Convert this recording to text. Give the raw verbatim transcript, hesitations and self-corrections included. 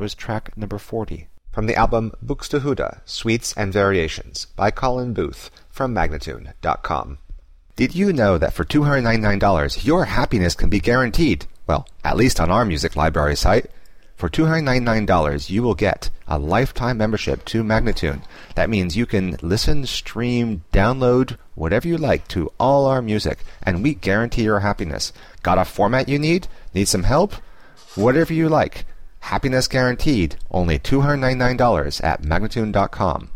was track number forty. From the album Buxtehude, Suites and Variations by Colin Booth from Magnatune dot com. Did you know that for two hundred ninety-nine dollars your happiness can be guaranteed? Well, at least on our music library site. For two hundred ninety-nine dollars you will get a lifetime membership to Magnatune. That means you can listen, stream, download, whatever you like to all our music, and we guarantee your happiness. Got a format you need? Need some help? Whatever you like. Happiness guaranteed. Only two hundred ninety-nine dollars at Magnatune dot com.